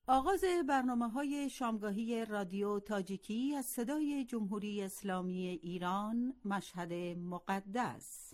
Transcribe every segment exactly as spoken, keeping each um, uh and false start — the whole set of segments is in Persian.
آغاز برنامه‌های شامگاهی رادیو تاجیکی از صدای جمهوری اسلامی ایران، مشهد مقدس.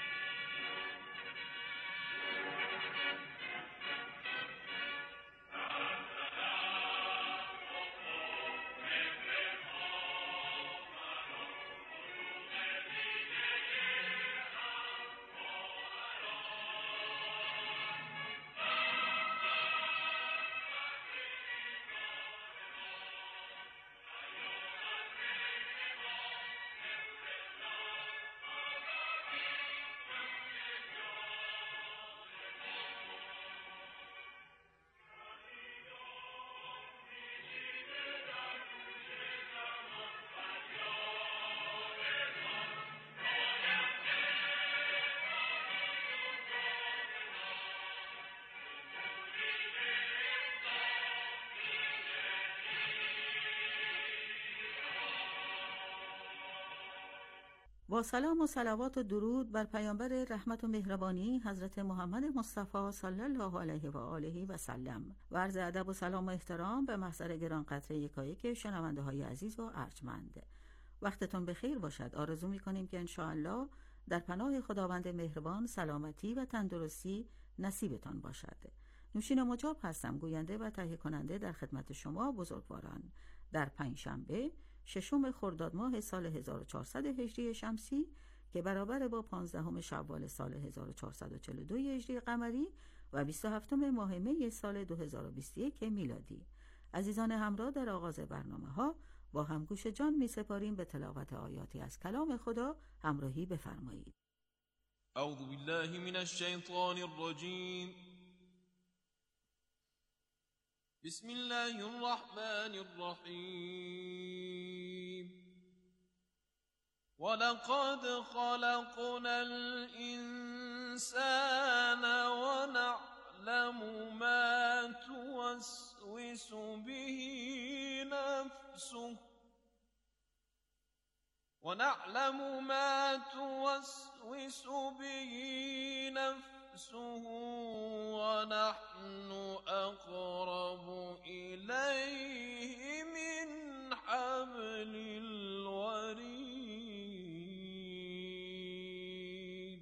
با سلام و صلوات و درود بر پیامبر رحمت و مهربانی حضرت محمد مصطفی صلی الله علیه و آله و سلم و عرض ادب و سلام و احترام به محضر گرانقدر یکایک شنونده های عزیز و ارجمند. وقتتون بخیر باشد. آرزو می‌کنیم که انشاءالله در پناه خداوند مهربان سلامتی و تندرستی نصیبتان باشد. نوشین مجاب هستم، گوینده و تهیه کننده در خدمت شما بزرگواران. در پنجشنبه ششم خرداد ماه سال هزار و چهارصد هجری شمسی که برابر با پانزدهم شوال سال هزار و چهارصد و چهل و دو هجری قمری و بیست و هفتم ماه می سال دو هزار و بیست و یک میلادی. عزیزان همراه، در آغاز برنامه‌ها با هم گوش جان می‌سپاریم به تلاوت آیاتی از کلام خدا. همراهی بفرمایید. اعوذ بالله من الشیطان الرجیم. بسم الله الرحمن الرحیم. ولقد خلقنا الانسان ونعلم ما توسوس به نفسه ونعلم ما توسوس به نفسه ونحن أقرب إليه من حبل الوريد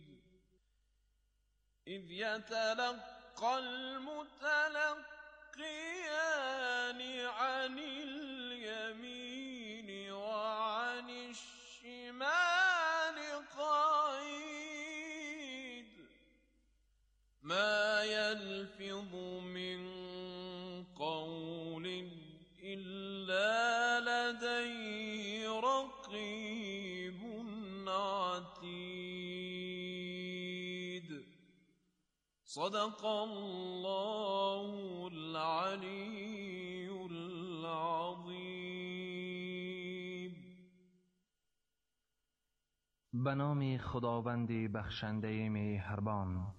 إذ يتلقى المتلقيان عن اليمين وعن الشمال قعيد ما يلفظ من قول إلا لديه رقيب عتيد. صدق الله العلي العظيم. به نام خداوند بخشنده مهربان.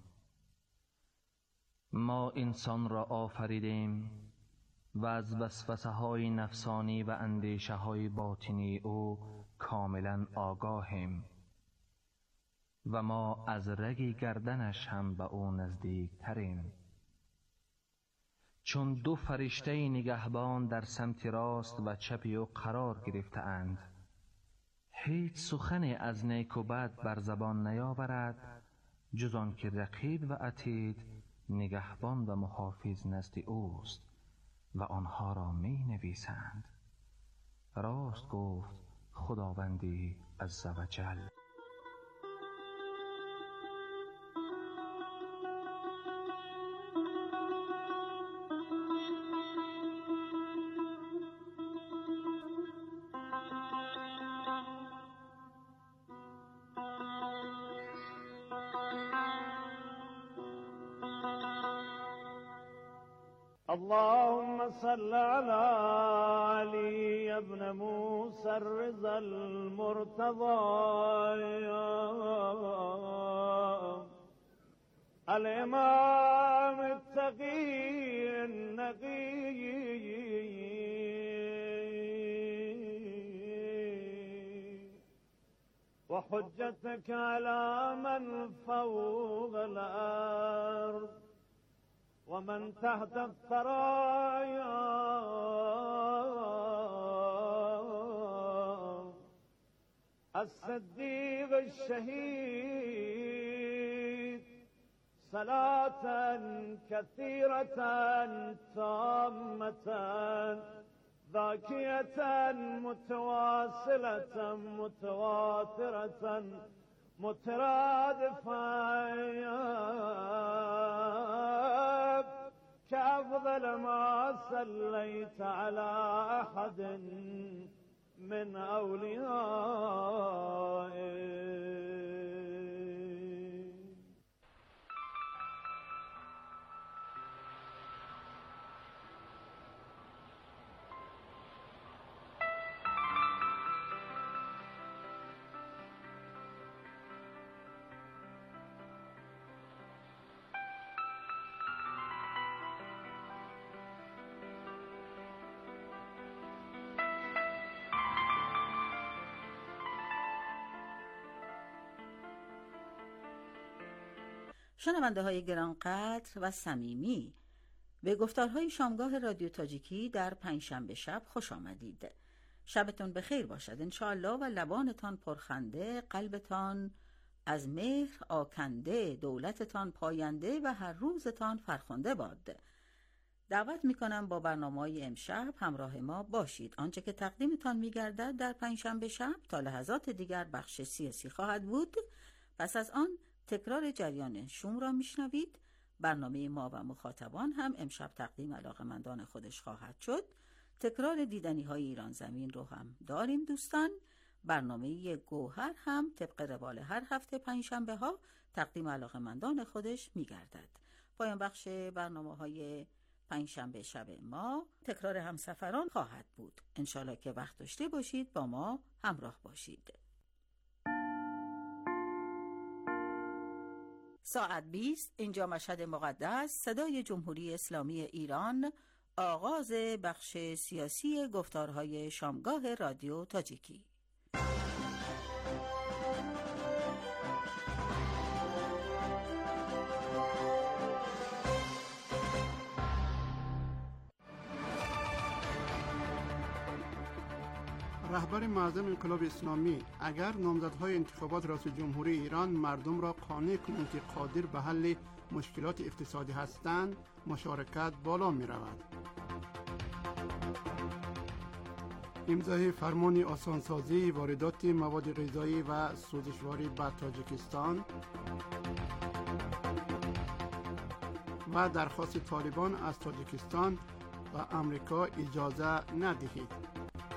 ما انسان را آفریدیم و از وسوسه های نفسانی و اندیشه های باطنی او کاملا آگاهیم و ما از رگ گردنش هم به او نزدیک تریم. چون دو فرشته نگهبان در سمت راست و چپ او قرار گرفته اند، هیچ سخن از نیک و بد بر زبان نیاورد جز آن که رقیب و عتید نگهبان و محافظ نزد اوست و آنها را می نویسند. راست گفت خداوندی عز و جل. اللهم صل على علي ابن موسى الرضا المرتضى الإمام التقي النقي وحجتك على من فوق الأرض ومن تحت الثرايا الصديق الشهيد صلاة كثيرة تامة ذاكية متواصلة متواترة مترادفة كأفضل ما صليت على أحد من أوليائك. شنونده های گرانقدر و صمیمی، به گفتارهای شامگاه رادیو تاجیکی در پنجشنبه شب خوش آمدید. شبتون بخیر باشد انشاءالله و لبانتان پرخنده، قلبتان از مهر آکنده، دولتتان پاینده و هر روزتان فرخنده باد. دعوت میکنم با برنامه‌های امشب همراه ما باشید. آنچه که تقدیمتان میگردد در پنجشنبه شب تا لحظات دیگر بخش سیاسی خواهد بود. پس از آن تکرار جریان شوم را میشنوید. برنامه ما و مخاطبان هم امشب تقدیم علاقه‌مندان خودش خواهد شد. تکرار دیدنی های ایران زمین رو هم داریم دوستان. برنامه گوهر هم طبق روال هر هفته پنجشنبه ها تقدیم علاقه‌مندان خودش میگردد. پایان بخش برنامه های پنجشنبه شب ما تکرار همسفران خواهد بود. انشالله که وقت داشته باشید با ما همراه باشید. ساعت بیست اینجا مشهد مقدس، صدای جمهوری اسلامی ایران، آغاز بخش سیاسی گفتارهای شامگاه رادیو تاجیکی. رهبر معظم انقلاب اسلامی: اگر نامزدهای انتخابات ریاست جمهوری ایران مردم را قانع کنند که قادر به حل مشکلات اقتصادی هستند، مشارکت بالا می رود. امضای فرمان آسانسازی واردات مواد غذایی و سوزشواری به تاجیکستان و درخواست طالبان از تاجیکستان و امریکا اجازه ندهید.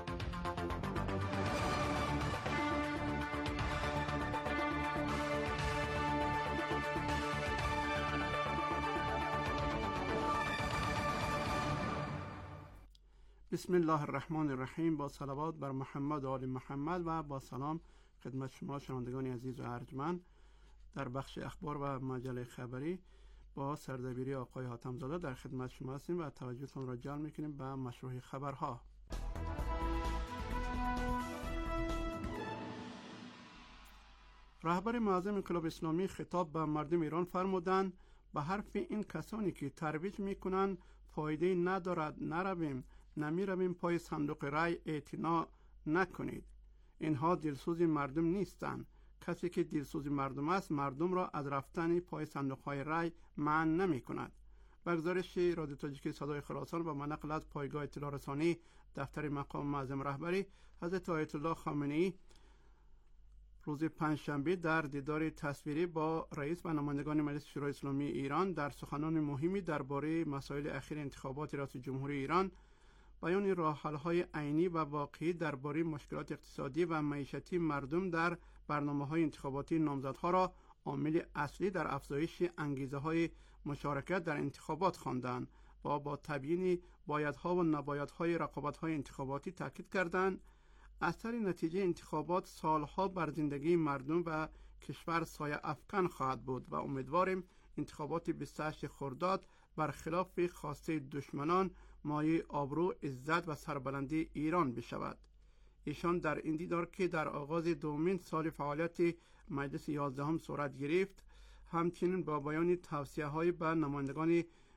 بسم الله الرحمن الرحیم. با صلوات بر محمد و آل محمد و با سلام خدمت شما شنوندگان عزیز و ارجمند. در بخش اخبار و مجله خبری با سردبیری آقای حاتم زاده در خدمت شما هستیم و توجهتان را جلب می‌کنیم به مشروع خبرها. رهبر معظم انقلاب اسلامی خطاب به مردم ایران فرمودند: به حرف این کسانی که ترویج می‌کنند فایده ندارد، نرویم نمی رویم پای صندوق رای اعتنا نکنید. اینها دلسوز مردم نیستند. کسی که دلسوز مردم است مردم را از رفتن پای صندوق های رای منع نمی کند. به گزارش رادیو تاجیکی صدای خراسان و نقل از پایگاه اطلاع رسانی دفتر مقام معظم رهبری، حضرت آیت الله خامنه‌ای روز پنجشنبه در دیدار تصویری با رئیس و نمایندگان مجلس شورای اسلامی ایران در سخنان مهمی درباره مسائل اخیر انتخابات ریاست جمهوری ایران بیان راه‌حل‌های عینی و واقعی درباره مشکلات اقتصادی و معیشتی مردم در برنامه‌های انتخاباتی نامزدها را عامل اصلی در افزایش انگیزه‌های مشارکت در انتخابات خواندند و با تبیین بایدها و نبایدهای رقابت‌های انتخاباتی تاکید کردند. اثر نتیجه انتخابات سالها بر زندگی مردم و کشور سایه افکن خواهد بود و امیدواریم انتخابات بیست و هشت خرداد برخلاف خواسته دشمنان مایه آبرو، عزت و سربلندی ایران بشود. ایشان در این دیدار که در آغاز دومین سال فعالیت مجلس یازدهم صورت گرفت، همچنین با بیان توصیه‌های به نمایندگان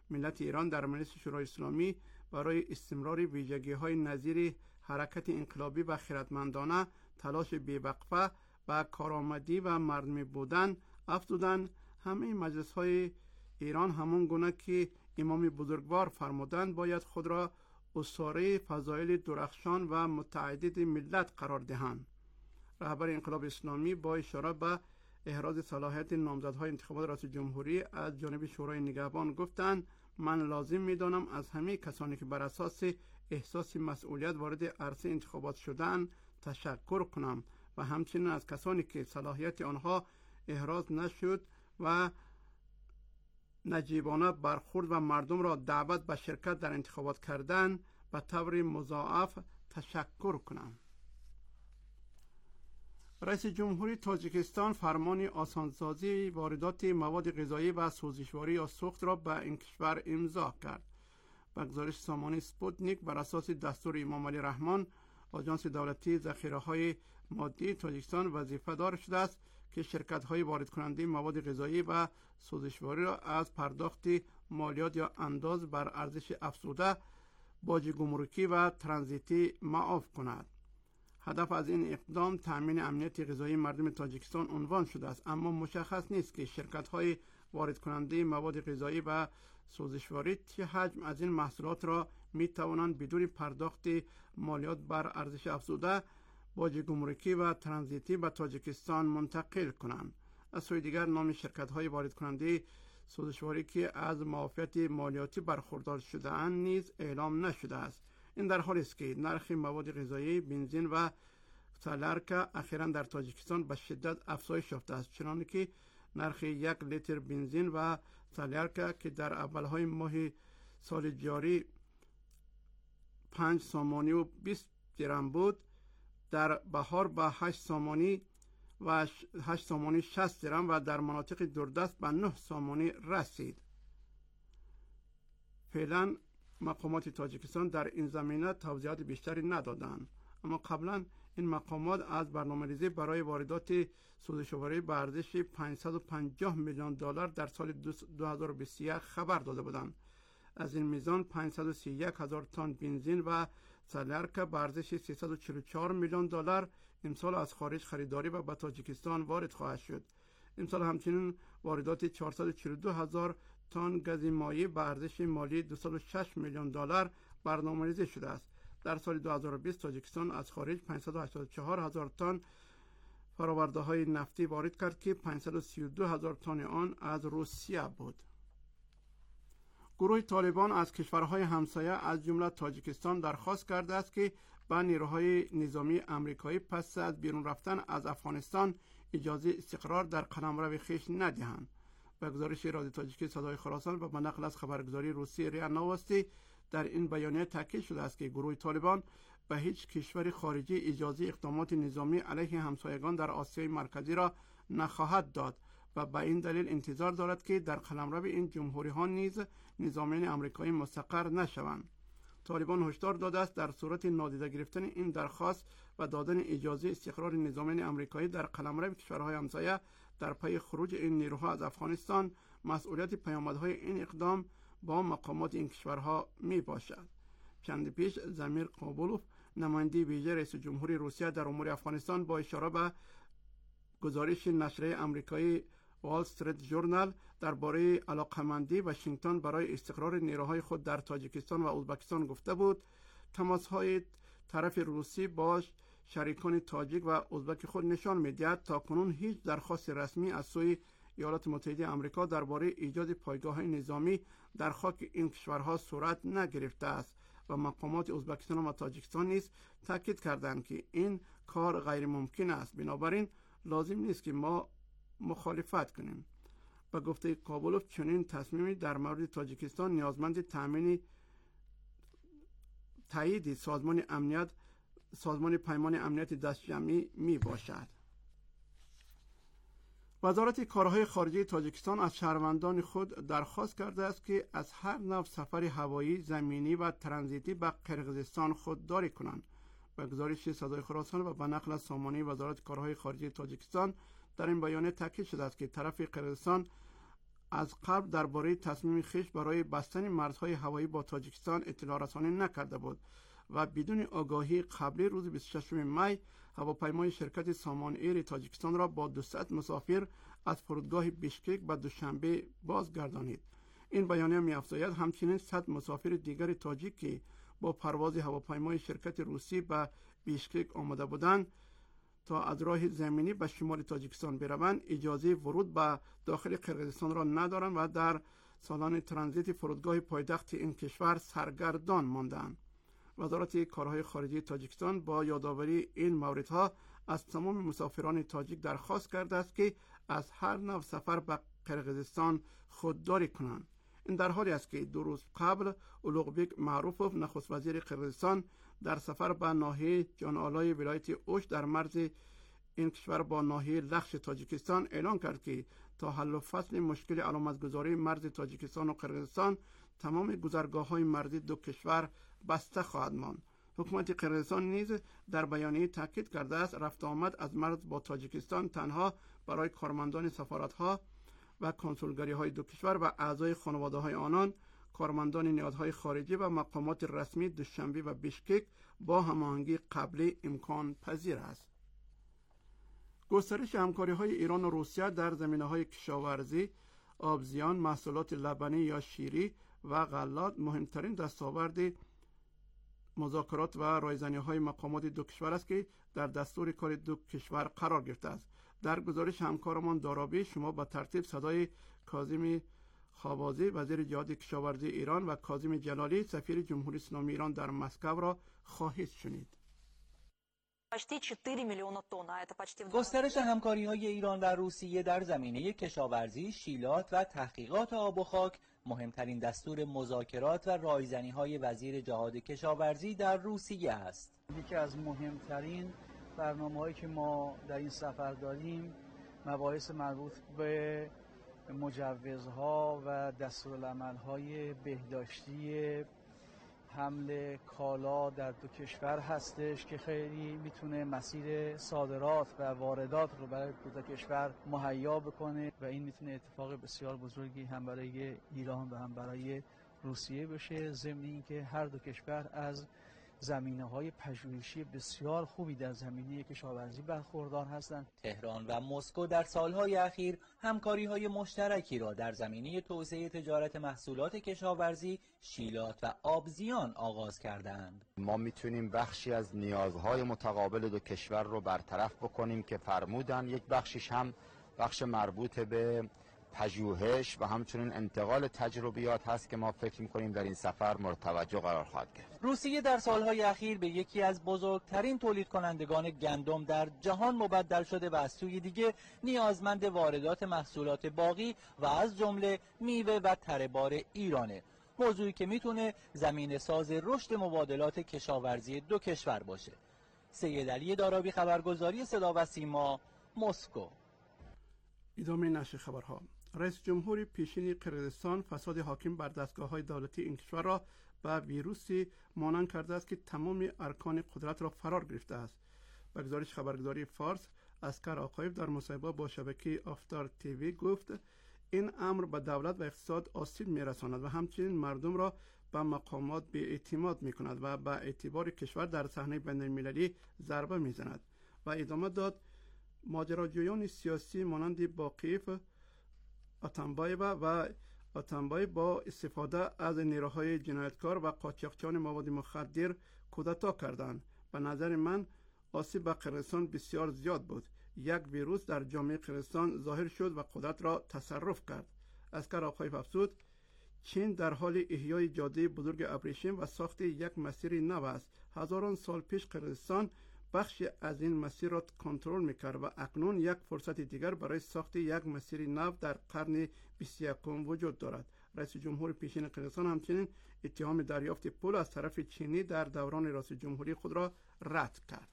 ملت ایران در مجلس شورای اسلامی برای استمرار ویژگی‌های نظیر حرکت انقلابی و خردمندانه، تلاش بی‌وقفه و کارآمدی و مردمی بودن افزودند. همه مجلس‌های ایران همون گونه که امام بزرگوار فرمودند باید خود را اسطوره فضایل درخشان و متعدد ملت قرار دهند. رهبر انقلاب اسلامی با اشاره به احراز صلاحیت نامزدهای انتخابات ریاست جمهوری از جانب شورای نگهبان گفتند من لازم می‌دانم از همه کسانی که بر اساس احساس مسئولیت وارد عرصه انتخابات شدند تشکر کنم و همچنین از کسانی که صلاحیت آنها احراز نشد و نجیبانه برخورد و مردم را دعوت به شرکت در انتخابات کردن به طور مضاعف تشکر کنم. رئیس جمهوری تاجیکستان فرمان آسانسازی واردات مواد غذایی و سوزشواری یا سوخت را به این کشور امضا کرد. به گزارش سامانه سپوتنیک بر اساس دستور امام علی رحمان، آژانس دولتی ذخیره‌های مادی تاجیکستان وظیفه دار شده است که شرکت‌های وارد کننده مواد غذایی و سوزشواری را از پرداخت مالیات یا انداز بر ارزش افزوده، باج گمرکی و ترانزیتی معاف کند. هدف از این اقدام تأمین امنیت غذایی مردم تاجیکستان عنوان شده است، اما مشخص نیست که شرکت‌های وارد کننده مواد غذایی و سوزشواری چه حجم از این محصولات را می توانند بدون پرداخت مالیات بر ارزش افزوده، باج گمرکی و ترانزیتی به تاجیکستان منتقل کنند. از سوی دیگر نام شرکت‌های وارد کننده سوزشواری که از معافیت مالیاتی برخوردار شده اند نیز اعلام نشده است. این در حالی است که نرخ مواد غذایی، بنزین و سالارکا اخیراً در تاجیکستان به شدت افزایش یافته است، چنانکه که نرخ یک لیتر بنزین و سالارکا که در اولهای ماه سال جاری پنج سامانی و بیست درم بود، در بهار به هشت سامانی و هشت سامانی شصت درم و در مناطق دوردست به نه سامانی رسید. فعلا مقامات تاجیکستان در این زمینه توضیحات بیشتری ندادند، اما قبلا این مقامات از برنامه‌ریزی برای واردات سوزشواری به ارزش پانصد و پنجاه میلیون دلار در سال دو هزار و بیست و یک خبر داده بودند. از این میزان پانصد و سی و یک هزار تن بنزین و سالارکا به ارزش سیصد و چهل و چهار میلیون دلار امسال از خارج خریداری و به تاجیکستان وارد خواهد شد. امسال همچنین واردات چهارصد و چهل و دو هزار تن گاز مایع به ارزش مالی دویست و شش میلیون دلار برنامه‌ریزی شده است. در سال دو هزار و بیست تاجیکستان از خارج پانصد و هشتاد و چهار هزار تن فرآورده‌های نفتی وارد کرد که پانصد و سی و دو هزار تن آن از روسیه بود. گروه طالبان از کشورهای همسایه از جمله تاجیکستان درخواست کرده است که به نیروهای نظامی آمریکایی پس از بیرون رفتن از افغانستان اجازه استقرار در قلمرو خویش ندهند. به گزارش رادیو تاجیکی صدای خراسان و به نقل از خبرگزاری روسی ریا نوستی در این بیانیه تاکید شده است که گروه طالبان به هیچ کشور خارجی اجازه اقدامات نظامی علیه همسایگان در آسیای مرکزی را نخواهد داد و به این دلیل انتظار دارد که در قلمرو این جمهوری ها نیز نظامیان آمریکایی مستقر نشوند. طالبان هشدار داده است در صورت نادیده گرفتن این درخواست و دادن اجازه استقرار نظامیان آمریکایی در قلمرو کشورهای همسایه در پی خروج این نیروها از افغانستان، مسئولیت پیامدهای این اقدام با مقامات این کشورها می باشد. چند پیش زمیر قابولوف، نماینده ویژه رئیس جمهوری روسیه در امور افغانستان، با اشاره به گزارش نشریه آمریکایی وال استریت ژورنال درباره علاقمندی واشنگتن برای استقرار نیروهای خود در تاجیکستان و ازبکستان گفته بود تماس‌های طرف روسی با شریکان تاجیک و ازبک خود نشان می‌دهد تاکنون هیچ درخواست رسمی از سوی ایالات متحده آمریکا درباره ایجاد پایگاه‌های نظامی در خاک این کشورها صورت نگرفته است و مقامات ازبکستان و تاجیکستان نیز تاکید کردند که این کار غیر ممکن است. بنابراین لازم نیست که ما مخالفت کنیم. به گفته قابولوف چنین تصمیمی در مورد تاجیکستان نیازمند تامین تایید سازمان امنیت سازمان پیمان امنیت دستجمعی می باشد. وزارت کارهای خارجه تاجیکستان از شهروندان خود درخواست کرده است که از هر نوع سفر هوایی، زمینی و ترانزیتی به قرقیزستان خودداری کنند. به گزارش صدای خراسان و به نقل از سامانه وزارت کارهای خارجه تاجیکستان در این بیانیه تاکید شده است که طرف قرقیزستان از قبل درباره تصمیم خویش برای بستن مرزهای هوایی با تاجیکستان اطلاع رسانی نکرده بود و بدون آگاهی قبلی روز بیست و ششم می هواپیمای شرکت سامان ایر تاجیکستان را با دویست مسافر از فرودگاه بیشکک به دوشنبه بازگردانید. این بیانیه می‌افزاید همچنین صد مسافر دیگر تاجیک که با پرواز هواپیمای شرکت روسی به بیشکک آمده بودند تا از راه زمینی به شمال تاجیکستان بروند اجازه ورود به داخل قرقیزستان را ندارند و در سالن ترانزیت فرودگاه پایتخت این کشور سرگردان ماندند. وزارت کارهای خارجه تاجیکستان با یادآوری این موردها از تمام مسافران تاجیک درخواست کرده است که از هر نوع سفر به قرقیزستان خودداری کنند. این در حالی است که دو روز قبل اولوغبک معروفوف نخست وزیر قرقیزستان در سفر به ناحیه جان‌آلای ولایت اوش در مرز این کشور با ناحیه لخش تاجیکستان اعلان کرد که تا حل و فصل مشکل علامتگذاری مرز تاجیکستان و قرقیزستان تمام گذرگاه‌های مرزی دو کشور بسته خواهد ماند. حکومت قرقیزستان نیز در بیانیه تاکید کرده است رفت آمد از مرز با تاجیکستان تنها برای کارمندان سفارت‌ها و کنسولگری‌های دو کشور و اعضای خانواده‌های آنان، کارمندان نهادهای خارجی و مقامات رسمی دوشنبه و بیشکک با هماهنگی قبلی امکان پذیر است. گسترش همکاری‌های ایران و روسیه در زمینه‌های کشاورزی، آبزیان، محصولات لبنی یا شیری و غلات مهمترین دستاورد مذاکرات و رایزنی‌های مقامات دو کشور است که در دستور کار دو کشور قرار گرفته است. در گزارش همکارمان دارابی شما به ترتیب صدای کاظم خابازی وزیر جهاد کشاورزی ایران و کاظم جلالی سفیر جمهوری اسلامی ایران در مسکو را خواهید شنید. گسترش همکاری‌های ایران و روسیه در زمینه کشاورزی، شیلات و تحقیقات آب و خاک مهمترین دستور مذاکرات و رایزنی‌های وزیر جهاد کشاورزی در روسیه است. یکی از مهمترین برنامه‌هایی که ما در این سفر داریم مباحث مربوط به مجوزها و دستورالعمل‌های بهداشتی حمل کالا در دو کشور هستش که خیلی میتونه مسیر صادرات و واردات رو برای دو کشور مهیا بکنه و این میتونه اتفاق بسیار بزرگی هم برای ایران و هم برای روسیه بشه، ضمن اینکه هر دو کشور از زمینه‌های پژوهشی بسیار خوبی در زمینه کشاورزی برخوردار هستند. تهران و مسکو در سالهای اخیر همکاری‌های مشترکی را در زمینه توسعه تجارت محصولات کشاورزی، شیلات و آبزیان آغاز کردند. ما میتونیم بخشی از نیازهای متقابل دو کشور رو برطرف بکنیم که فرمودن یک بخشیش هم بخش مربوط به پژوهش و همچنین انتقال تجربیات هست که ما فکر می‌کنیم در این سفر مورد توجه قرار خواهد گرفت. روسیه در سالهای اخیر به یکی از بزرگترین تولید کنندگان گندم در جهان مبدل شده و از سوی دیگه نیازمند واردات محصولات باقی و از جمله میوه و تره‌بار ایرانه، موضوعی که میتونه زمینه ساز رشد مبادلات کشاورزی دو کشور باشه. سید علی دارابی، خبرگزاری صدا و سیما، مسکو. ادامه نشر خبرها. رئیس جمهور پیشین قرقیزستان فساد حاکم بر دستگاه‌های دولتی این کشور را به ویروسی مانند کرده است که تمام ارکان قدرت را فرار گرفته است. به گزارش خبرگزاری فارس، اسکر آقایف در مصاحبه با شبکه آفتار تیوی گفت این امر به دولت و اقتصاد آسیب می‌رساند و همچنین مردم را به مقامات بی‌اعتماد می‌کند و به اعتبار کشور در صحنه بین‌المللی ضربه می‌زند. و ادامه داد ماجراجویان سیاسی مانند باقیف، آتانبایو و آتانبای با استفاده از نیروهای جنایتکار و قاچاقچیان مواد مخدر کودتا کردند. به نظر من آسیب به قرقیزستان بسیار زیاد بود. یک ویروس در جامعه قرقیزستان ظاهر شد و قدرت را تصرف کرد. اسکر آقایف افزود چین در حال احیای جاده بزرگ ابریشم و ساخت یک مسیر نو است. هزاران سال پیش قرقیزستان بخشی از این مسیر را کنترل میکرد و اکنون یک فرصت دیگر برای ساخت یک مسیر نو در قرن بیست و یکم وجود دارد. رئیس جمهور پیشین قرقیزستان همچنین اتهام دریافت پول از طرف چینی در دوران رئاست جمهوری خود را رد کرد.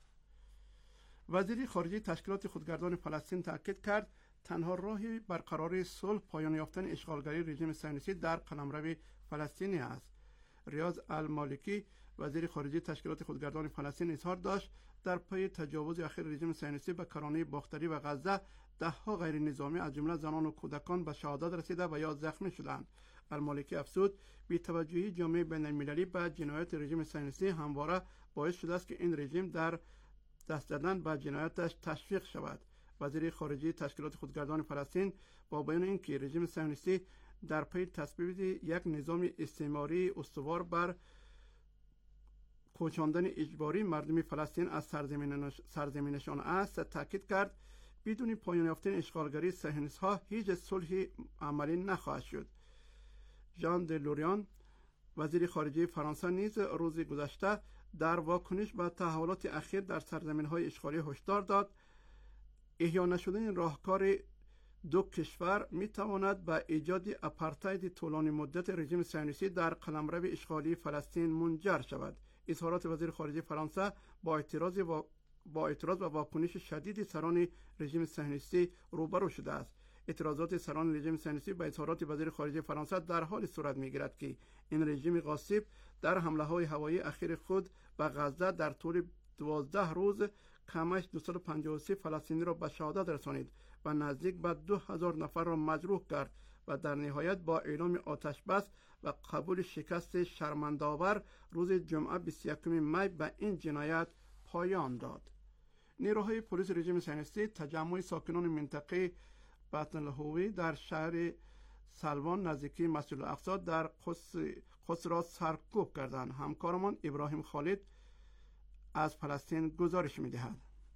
وزیر خارجه تشکیلات خودگردان فلسطین تاکید کرد تنها راه برقراری صلح پایان یافتن اشغالگری رژیم صهیونیستی در قلمرو فلسطینی است. ریاض المالکی وزیر خارجه تشکیلات خودگردان فلسطین اظهار داشت در پی تجاوز اخیر رژیم صهیونیستی به کرانه باختری و غزه دهها غیر نظامی از جمله زنان و کودکان به شهادت رسیده و یا زخمی شدند. المالکی افزود بی‌توجهی جامعه بین المللی به جنایات رژیم صهیونیستی همواره باعث شده است که این رژیم در دست زدن به جنایاتش تشویق شود. وزیر خارجه تشکیلات خودگردان فلسطین با بیان اینکه رژیم صهیونیستی در پی تثبیت یک نظام استعماری استوار بر کوچاندن اجباری مردم فلسطین از سرزمینشان است، تاکید کرد بدون پایان یافتن اشغالگری صهیونیست‌ها هیچ صلح عملی نخواهد شد. ژان د لوریان وزیر خارجه فرانسه نیز روز گذشته در واکنش به تحولات اخیر در سرزمین‌های اشغالی هشدار داد احیا نشدن راهکار دو کشور میتواند به ایجاد آپارتاید طولانی مدت رژیم صهیونیستی در قلمرو اشغالی فلسطین منجر شود. اظهارات وزیر خارجه فرانسه با اعتراض و با اعتراض و واکنش شدید سران رژیم صهیونیستی روبرو شده است. اعتراضات سران رژیم صهیونیستی به اظهارات وزیر خارجه فرانسه در حال صورت میگیرد که این رژیم غاصب در حمله های هوایی اخیر خود به غزه در طول دوازده روز کمش دویست و پنجاه و سه فلسطینی را به شهادت رسانید و نزدیک به دو هزار نفر را مجروح کرد و در نهایت با اعلام آتش بس و قبول شکست شرمنده‌آور روز جمعه بیست و یکم می به این جنایت پایان داد. نیروهای پلیس رژیم صهیونیستی تجمع ساکنان منطقه بطن الهوی در شهر سلوان نزدیکی مسجد الاقصی در قدس قدس را سرکوب کردند. همکارمان ابراهیم خالد از فلسطین گزارش می‌دهد.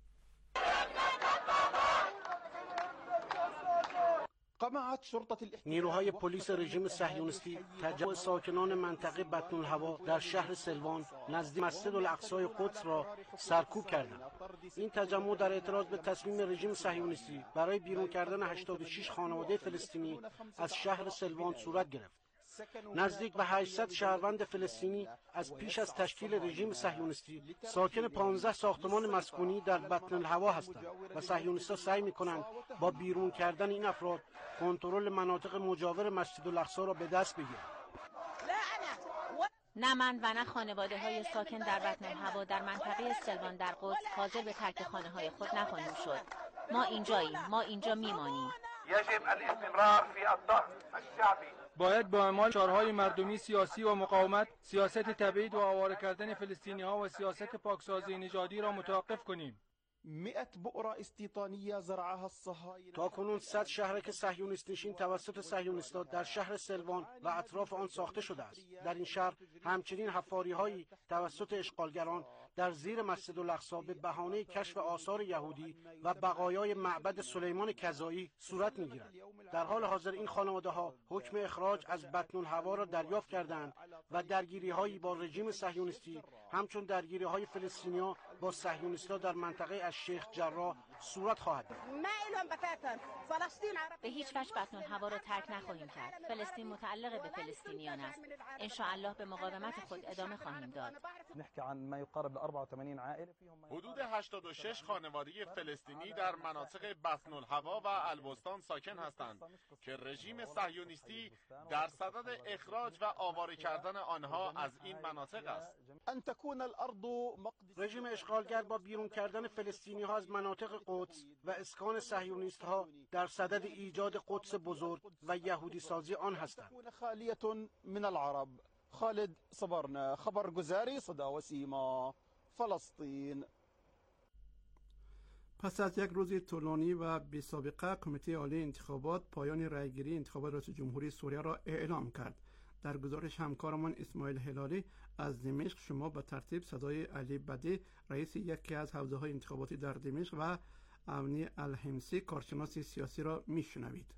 نیروهای پلیس رژیم صهیونیستی تجمع ساکنان منطقه بطن الهوا در شهر سلوان نزدیک مسجد الاقصی قدس را سرکوب کردند. این تجمع در اعتراض به تصمیم رژیم صهیونیستی برای بیرون کردن هشتاد و شش خانواده فلسطینی از شهر سلوان صورت گرفت. نزدیک به هشتصد شهروند فلسطینی از پیش از تشکیل رژیم صهیونیستی ساکن پانزده ساختمان مسکونی در بطن الهوا هستند و صهیونیست‌ها سعی می‌کنند با بیرون کردن این افراد کنترل مناطق مجاور مسجد الاقصی را به دست بگیرند. نه من و نه خانواده های ساکن در بطن الهوا در منطقه سلوان در قدس حاضر به ترک خانه های خود نخواهیم شد. ما اینجاییم، ما اینجا میمانیم. یجب الاستمرار فی الضغط الشعبی. باید با اعمال شعارهای مردمی سیاسی و مقاومت، سیاست تبعید و آواره کردن فلسطینی ها و سیاست پاکسازی نژادی را متوقف کنیم. تا کنون صد شهرک صهیونیست نشین توسط صهیونیست‌ها در شهر سلوان و اطراف آن ساخته شده است. در این شهر همچنین حفاری‌هایی توسط اشغالگران در زیر مسجد الاقصی به بهانه کشف آثار یهودی و بقایای معبد سلیمان کذایی صورت می‌گیرد. در حال حاضر این خانواده‌ها حکم اخراج از بطن الهوا را دریافت کردند و درگیری‌هایی با رژیم صهیونیستی همچون درگیری‌های فلسطینی‌ها با صهیونیست‌ها در منطقه الشیخ جراح صورت خواهد داد. به هیچ وجه بطن الهوا را ترک نخواهیم کرد. فلسطین متعلق به فلسطینیان است. ان شاء الله به مقاومت خود ادامه خواهیم داد. حدود هشتاد و شش خانواده فلسطینی در مناطق بطن الهوا و البستان ساکن هستند که رژیم صهیونیستی در صدد اخراج و آواره کردن آنها از این مناطق است. رژیم اشغالگر با بیرون کردن فلسطینی ها از مناطق قدس و اسکان صهیونیست ها در صدد ایجاد قدس بزرگ و یهودی سازی آن هستند. من العرب خالد صبرنا خبرگزاری صدا و سیما فلسطین. پس از یک روز طولانی و بی سابقه کمیته عالی انتخابات پایان رأیگیری انتخابات ریاست جمهوری سوریه را اعلام کرد. در گزارش همکارمان اسماعیل هلالی از دمشق شما به ترتیب صدای علی بدی رئیس یکی از حوزه های انتخاباتی در دمشق و اونی الحمسی کارشناس سیاسی را میشنوید.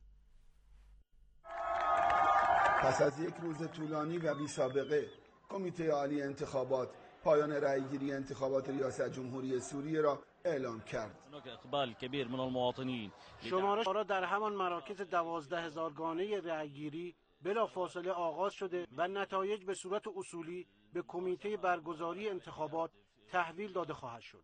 پس از یک روز طولانی و بی سابقه کمیته عالی انتخابات پایان رأیگیری انتخابات ریاست جمهوری سوریه را اعلام کرد. اقبال کبیر من المواطنین. شمارش را در همان مراکز دوازده هزار گانه رأیگیری بلا فاصله آغاز شده و نتایج به صورت اصولی به کمیته برگزاری انتخابات تحویل داده خواهد شد.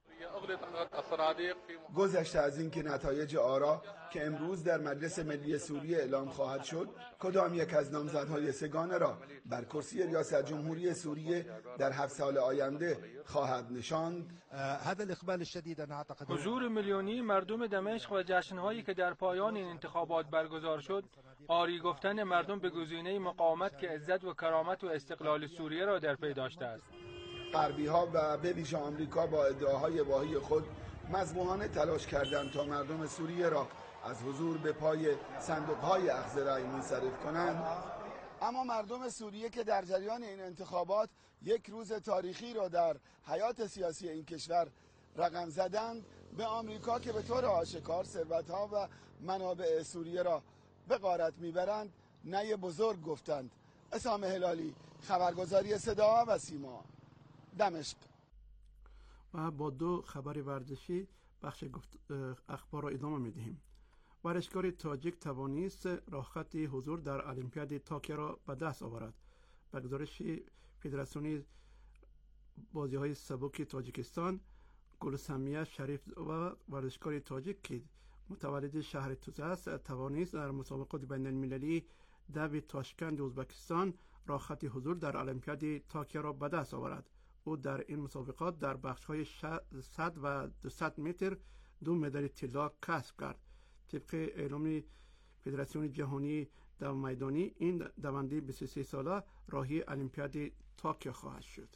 گذشته از اینکه نتایج آرا که امروز در مجلس ملی سوریه اعلام خواهد شد کدام یک از نامزدهای سگانه را بر کرسی ریاست جمهوری سوریه در هفت سال آینده خواهد نشاند، حضور میلیونی مردم دمشق و جشنهایی که در پایان این انتخابات برگزار شد آری گفتن مردم به گزینه مقاومت که عزت و کرامت و استقلال سوریه را در پی داشته است. غربی ها و به ویژه آمریکا با ادعاهای واهی خود مذمومانه تلاش کردند تا مردم سوریه را از حضور به پای صندوق‌های اخذ رأی منصرف کنند، اما مردم سوریه که در جریان این انتخابات یک روز تاریخی را در حیات سیاسی این کشور رقم زدند، به آمریکا که به طور آشکار ثروت‌ها و منابع سوریه را به غارت میبرند نه بزرگ گفتند. اسام هلالی، خبرگزاری صدا و سیما، دمشق. و با دو خبر ورزشی بخش اخبار را ادامه میدهیم. ورزشکار تاجیک توانست راهخط حضور در المپیاد توکیو را به دست آورد. به گزارش فدراسیون بازی‌های سبک تاجیکستان، گلسمیه شریف و ورزشکار تاجیک که متولد شهر توز است توانست در مسابقات بین المللی دو تاشکند ازبکستان راهخط حضور در المپیاد توکیو را به دست آورد. او در این مسابقات در بخش‌های صد و دویست متر دو مدال طلا کسب کرد. طبق اعلام فدراسیون جهانی دو میدانی این دونده بیست و سه ساله راهی المپیاد توکیو خواهد شد.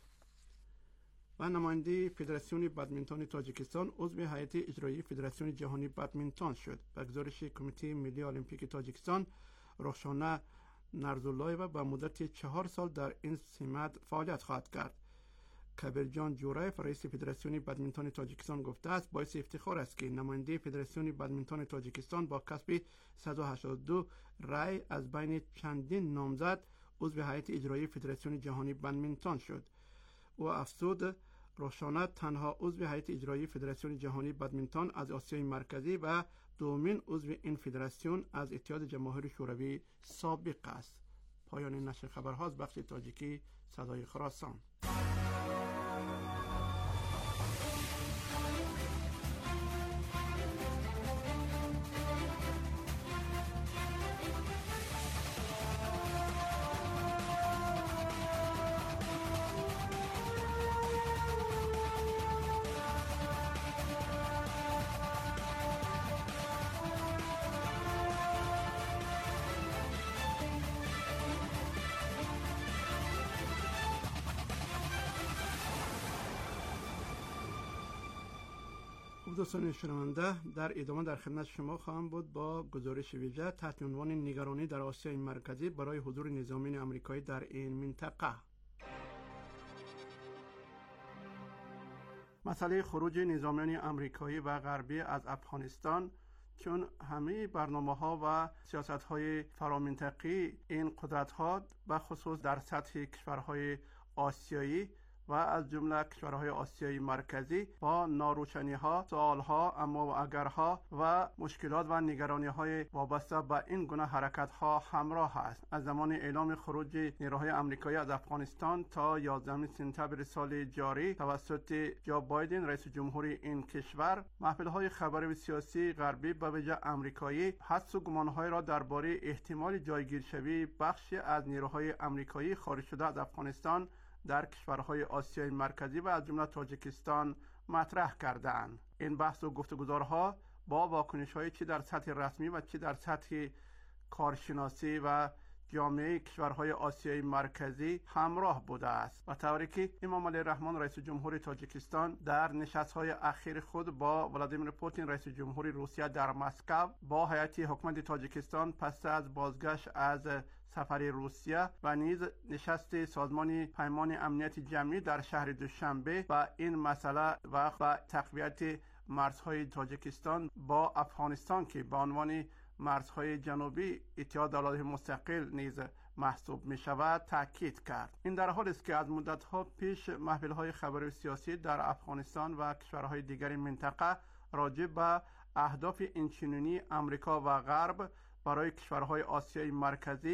و نماینده فدراسیون بدمینتون تاجیکستان عضو هیئت اجرایی فدراسیون جهانی بدمینتون شد. به گزارش کمیته ملی المپیک تاجیکستان، رخشانه نرزولایو به مدت چهار سال در این سمت فعالیت خواهد کرد. کبیرجان جورایف رئیس فدراسیون بدمینتون تاجیکستان گفته است باعث افتخار است که نماینده فدراسیون بدمینتون تاجیکستان با کسب صد و هشتاد و دو رأی از بین چندین نامزد عضو هیئت اجرایی فدراسیون جهانی بدمینتون شد. او افزود روشانه تنها عضو هیئت اجرایی فدراسیون جهانی بدمینتون از آسیای مرکزی و دومین عضو این فدراسیون از اتحاد جماهیر شوروی سابق است. پایان نشر خبرها از بخش تاجیکی صدای خراسان. دوستان شنونده، در ادامه در خدمت شما خواهم بود با گزارش ویژه تحت عنوان نگرانی در آسیای مرکزی برای حضور نظامیان آمریکایی در این منطقه. مسئله خروج نظامیان آمریکایی و غربی از افغانستان، چون همه برنامه‌ها و سیاست‌های فرامنطقی این قدرت‌ها به خصوص در سطح کشورهای آسیایی و از جمله کشورهای آسیای مرکزی با ناروشنی‌ها، سوال‌ها، اما و اگرها و مشکلات و نگرانی‌های وابسته به این گونه حرکت‌ها همراه است. از زمان اعلام خروج نیروهای آمریکایی از افغانستان تا یازدهم سپتامبر سال جاری توسط جو بایدن رئیس جمهور این کشور، محفل‌های خبری و سیاسی غربی به ویژه آمریکایی حدس و گمان‌های را درباره احتمال جایگیرشوی بخشی از نیروهای آمریکایی خارج شده از افغانستان در کشورهای آسیای مرکزی و از جمله تاجیکستان مطرح کردند. این بحث و گفتگوها با واکنش‌های چی در سطح رسمی و چی در سطح کارشناسی و جامعه کشورهای آسیای مرکزی همراه بوده است. و طوری که امام علی رحمان رئیس جمهور تاجیکستان در نشست‌های اخیر خود با ولادیمیر پوتین رئیس جمهور روسیه در مسکو با هیئت حکومت تاجیکستان پس از بازگشت از سفر روسیه و نیز نشست سازمان پیمان امنیت جمعی در شهر دوشنبه و این مسئله و تقویت مرزهای تاجیکستان با افغانستان که به عنوان مرزهای جنوبی اتحاد دولت‌های مستقل نیز محسوب می شود تاکید کرد. این در حالی است که از مدت‌ها پیش محفل‌های خبری و سیاسی در افغانستان و کشورهای دیگر منطقه راجع به اهداف اینچنینی آمریکا و غرب برای کشورهای آسیای مرکزی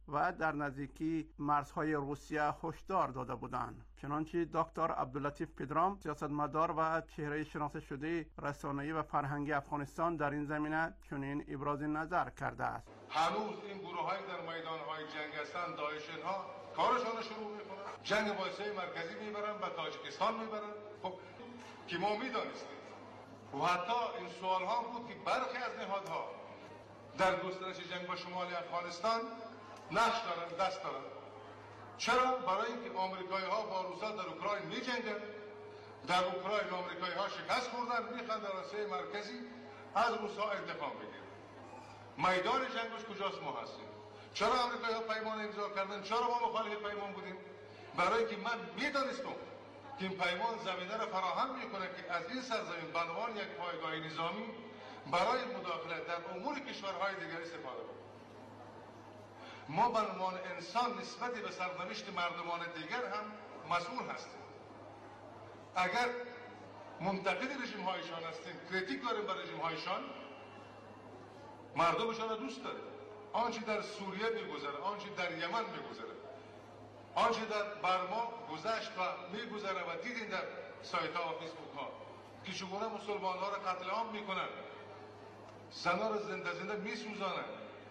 و در نزدیکی مرزهای روسیه هشدار داده بودند. چنانچه دکتر عبداللطیف پدرام، سیاستمدار و چهره شناخته شده رسانه‌ای و فرهنگی افغانستان، در این زمینه چنین ابراز نظر کرده است. هنوز این گروه‌های در میدان‌های جنگ هستند، داعش‌ها کارشان رو شروع می‌کنن، جنگ وایسای مرکزی میبرن و تاجیکستان میبرن. خب که ما می‌دانستیم و حتی این سوال ها بود که برخی از نهادها در گسترش جنگ با شمال افغانستان نقش دارن، دست دارن. چرا؟ برای اینکه آمریکایی ها با روسا در اوکراین می جنگن، در اوکراین آمریکایی ها شکست خوردن، میخوان در آسیای مرکزی از روسا انتقام بگیرن. میدان جنگش کجاست؟ ما هستیم. چرا آمریکایی ها پیمان امضا کردن؟ چرا ما مخالف پیمان بودیم؟ برای اینکه من میدانستم که این پیمان زمینه را فراهم میکنه که از این سرزمین به عنوان یک پایگاه نظامی برای مداخله در امور کشورهای دیگر استفاده کنیم. ما به عنوان انسان نسبت به سرنوشت مردمان دیگر هم مسئول هستیم. اگر منتقد رژیم هایشان هستیم، کریتیک داریم به رژیم هایشان، مردمشان را دوست داریم. آنچه در سوریه میگذره، آنچه در یمن میگذره، آنچه در برما گذشت و میگذره و دیدین در سایت ها و فیسبوک ها که چگونه مسلمان ها را قتل عام میکنن، زنها را زنده زنده میسوزانن.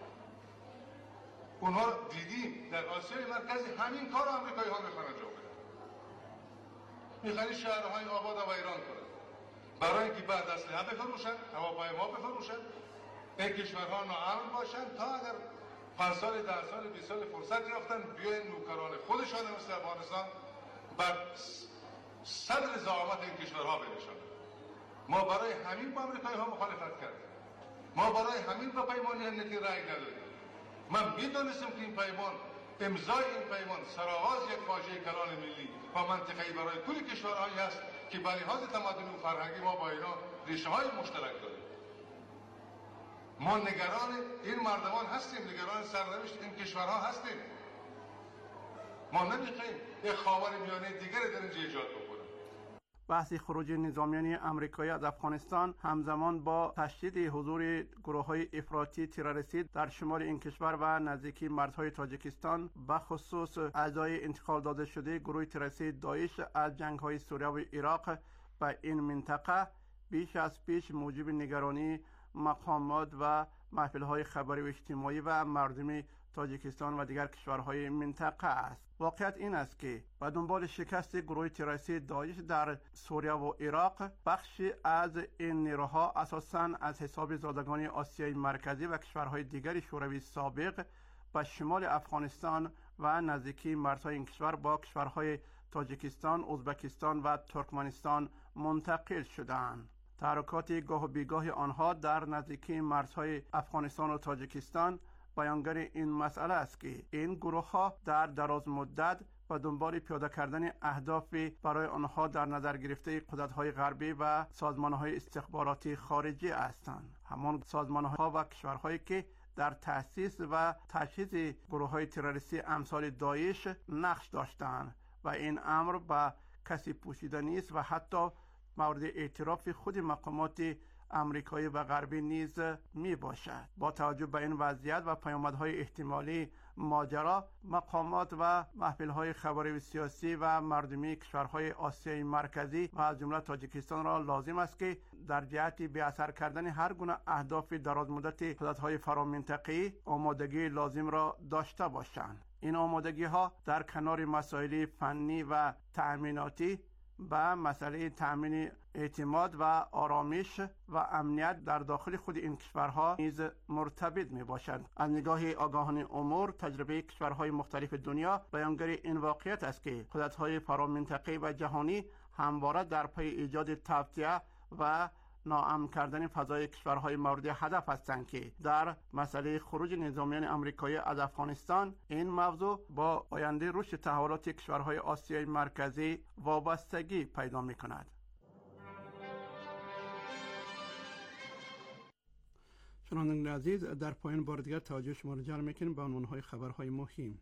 اونها دیدیم در آسیای مرکزی همین کار آمریکایی ها میخوان انجام بدن. میخوان شهرهای آباد و ویران کنن برای اینکه بعد اسلحه بفروشن، هواپیما بفروشن، این کشورها ناامن باشن تا اگر پنج سال، ده سال، بیست سال فرصت یافتن بیاین نوکران خودشان مثل افغانستان بر صدر زعامت این کشورها بنشانند. ما برای همین با آمریکایی ها مخالفت کردیم. ما برای همین با پیمان امنیتی رأی ندادیم. من میدونستم که این پیمان، امضای این پیمان سرآغاز یک فاجعه کلان ملی و منطقه‌ای برای کل کشورهایی است که به لحاظ تمدنی و فرهنگی ما با اینا ریشه‌های مشترک داریم. ما نگران این مردمان هستیم، نگران سرنوشت این کشورها هستیم. ما نمیخوایم یک خاورمیانه دیگری در اینجا ایجاد بکنیم. بحث خروج نظامیان آمریکایی از افغانستان همزمان با تشدید حضور گروه‌های افراطی تروریستی در شمال این کشور و نزدیکی مرزهای تاجیکستان، بخصوص اعضای انتقال داده شده گروه تروریستی داعش از جنگ‌های سوریه و عراق به این منطقه، بیش از پیش موجب نگرانی مقامات و محفل‌های خبری و اجتماعی و مردمی تاجیکستان و دیگر کشورهای منطقه است. واقعیت این است که به دنبال شکست گروه تروریستی داعش در سوریه و عراق، بخشی از این نیروها اساساً از حساب زادگان آسیای مرکزی و کشورهای دیگر شوروی سابق به شمال افغانستان و نزدیکی مرزهای این کشور با کشورهای تاجیکستان، ازبکستان و ترکمنستان منتقل شدند. تحرکات گاه و بیگاه آنها در نزدیکی مرزهای افغانستان و تاجیکستان بیانگر این مسئله است که این گروه ها در دراز مدت به دنبال پیاده کردن اهدافی برای آنها در نظر گرفته قدرت های غربی و سازمان های استخباراتی خارجی هستند. همان سازمان ها و کشورهایی که در تأسیس و تجهیز گروه های تروریستی امثال داعش نقش داشتند و این امر به کسی پوشیده نیست و حتی مورد اعتراف خود مقامات امریکایی و غربی نیز می باشد. با توجه به این وضعیت و پیامدهای احتمالی ماجرا، مقامات و محفل‌های خبری و سیاسی و مردمی کشورهای آسیای مرکزی و از جمله تاجیکستان را لازم است که در جهت بی اثر کردن هر گونه اهداف درازمدت قدرت‌های فرامنطقه‌ای آمادگی لازم را داشته باشند. این آمادگی ها در کنار مسائل فنی و تأمیناتی به مسئله تأمین اعتماد و آرامش و امنیت در داخل خود این کشورها نیز مرتبط می باشند. از نگاه آگاهانه امور، تجربه کشورهای مختلف دنیا بیانگر این واقعیت است که قدرت‌های فرامنطقه‌ای و جهانی همواره در پی ایجاد توطئه و ناامن کردن فضای کشورهای مورد هدف هستند که در مسئله خروج نظامیان آمریکایی از افغانستان این موضوع با آینده رشد تحولات کشورهای آسیای مرکزی وابستگی پیدا می کند. شنوندگان عزیز، در پایان بار دیگر توجه شما را جلب می‌کنیم به عنوان‌های خبرهای مهم.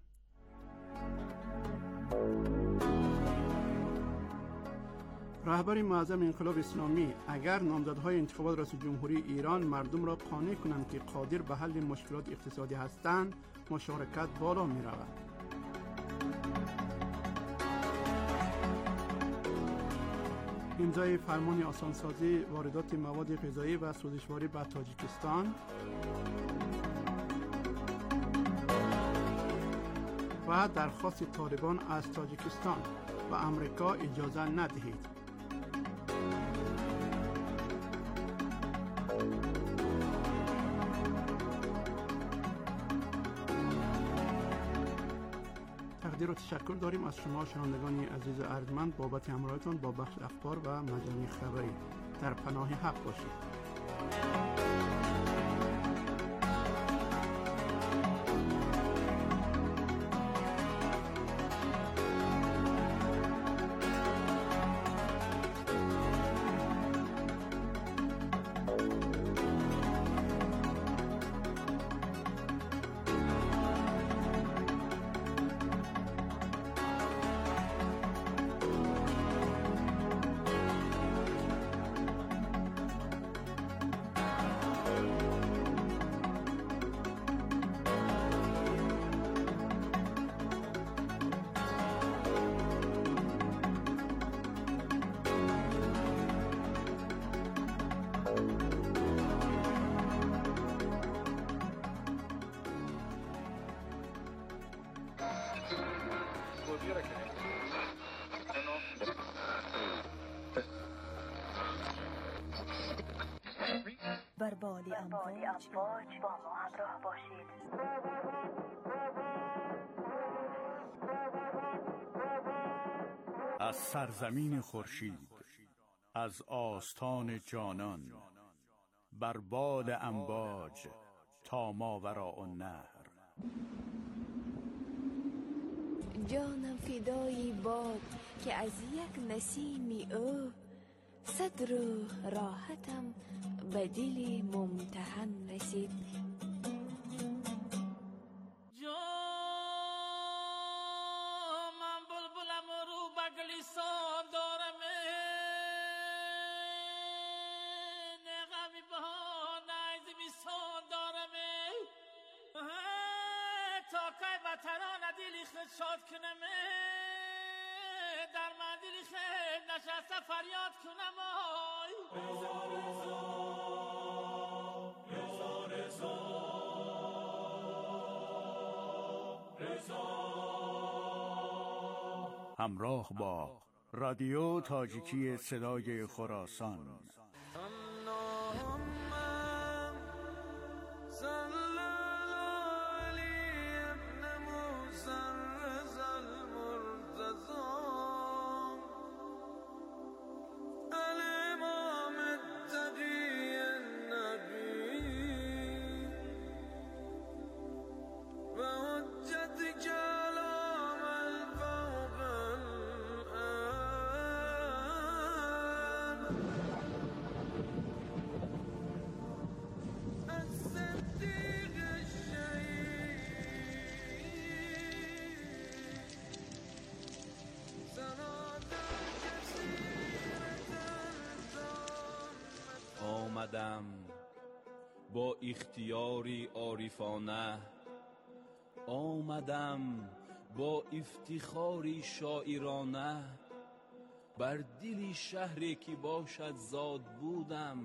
رهبر معظم انقلاب اسلامی اگر نامزدهای انتخابات ریاست جمهوری ایران مردم را قانع کنند که قادر به حل مشکلات اقتصادی هستند، مشارکت بالا می رود. امضای فرمان آسانسازی واردات مواد غذایی و سوزشواری به تاجیکستان و درخواست طالبان از تاجیکستان و امریکا اجازه ندهید. تقدیر و تشکر داریم از شما شنوندگان عزیز ارجمند بابت همراهیتان با بخش اخبار و مجله خبری. در پناه حق باشید. بر بالی امواج با ما همراه باشید. از سرزمین خورشید، از آستان جانان، بر بال امواج تا ماوراء النهر. جانم فدای باد که از یک نسیمی او صد روح راحتم به دل ممتحن رسید. من بلبلم رو بگلیسان دارم، نغمی بها نیزی بیسان دارم، تا که بطران دلی خود شاد کنم، در من دلی خود نشسته فریاد کنم. رضا رضا رضا رضا رضا. همراه با رادیو تاجیکی صدای خراسان. آمدم با اختیاری عارفانه، آمدم با افتخاری شاعرانه، بر دل شهری که باشد زاد بودم.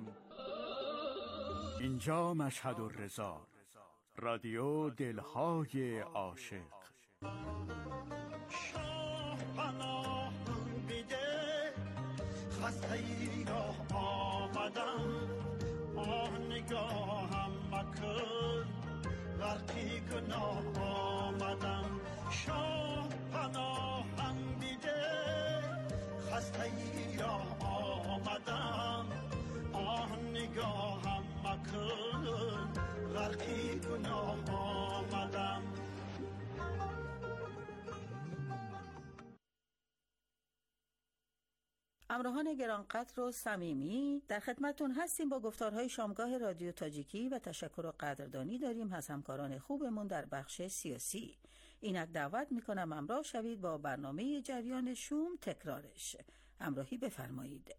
اینجا مشهد الرضا، رادیو دلهای عاشق. شاه پناهم بده، خسته ای را آمدم، آه نگاهم مکن، غرقی گناه آمدم. شاه پناهم بده، خسته ای را آمدم، آه نگاهم مکن، غرقی گناه آمدم. همراهان گرانقدر و صمیمی، در خدمتتون هستیم با گفتارهای شامگاه رادیو تاجیکی و تشکر و قدردانی داریم از همکاران خوبمون در بخش سیاسی. اینک دعوت میکنم همراه شوید با برنامه جریان شوم تکرارش. همراهی بفرمایید.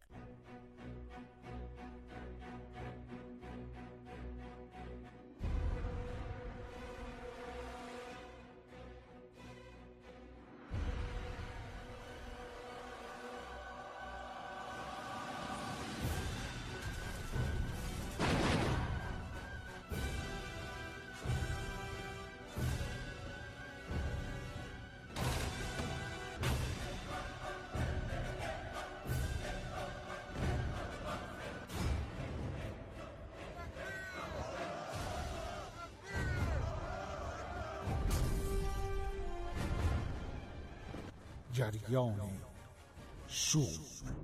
جریان شور،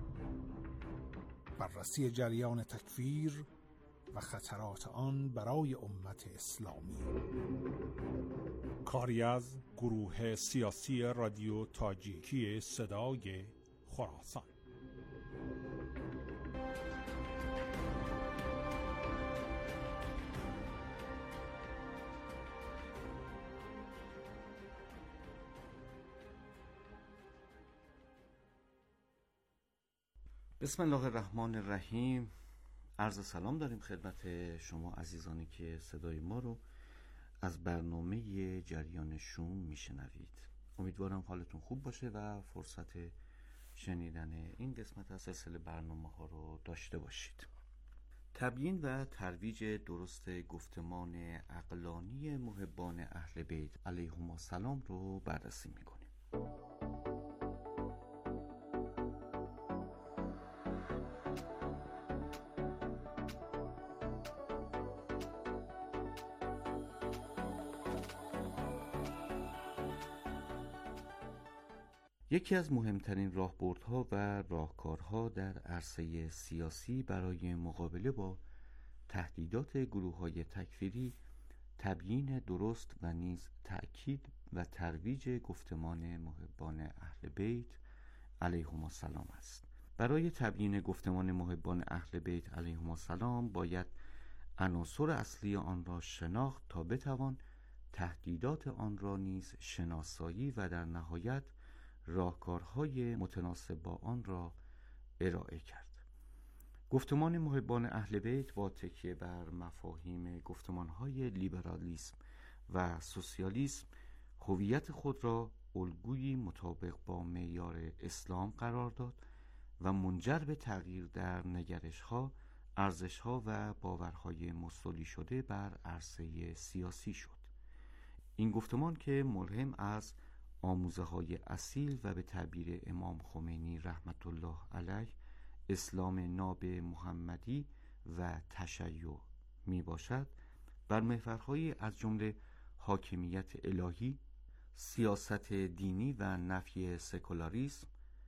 بررسی جریان تکفیر و خطرات آن برای امت اسلامی. کاری از گروه سیاسی رادیو تاجیکی صدای خراسان. بسم الله الرحمن الرحیم. عرض سلام داریم خدمت شما عزیزانی که صدای ما رو از برنامه جریان شوم میشنوید. امیدوارم حالتون خوب باشه و فرصت شنیدن این قسمت از سلسله برنامه ها رو داشته باشید. تبیین و ترویج درست گفتمان عقلانی محبان اهل بیت علیهم السلام رو بررسی میکنیم. یکی از مهمترین راهبردها و راهکارها در عرصه سیاسی برای مقابله با تهدیدات گروه‌های تکفیری تبیین درست و نیز تأکید و ترویج گفتمان محبان اهل بیت علیهم السلام است. برای تبیین گفتمان محبان اهل بیت علیهم السلام باید عناصر اصلی آن را شناخت تا بتوان تهدیدات آن را نیز شناسایی و در نهایت راهکارهای متناسب با آن را ارائه کرد. گفتمان محبان اهل بیت با تکیه بر مفاهیم گفتمانهای لیبرالیسم و سوسیالیسم هویت خود را الگویی مطابق با معیار اسلام قرار داد و منجر به تغییر در نگرش‌ها، ارزش‌ها و باورهای مصلی شده بر عرصه سیاسی شد. این گفتمان که ملهم از آموزه های اصیل و به تعبیر امام خمینی رحمت الله علیه اسلام ناب محمدی و تشیع می باشد، بر محورهای از جمله حاکمیت الهی، سیاست دینی و نفی سکولاریسم،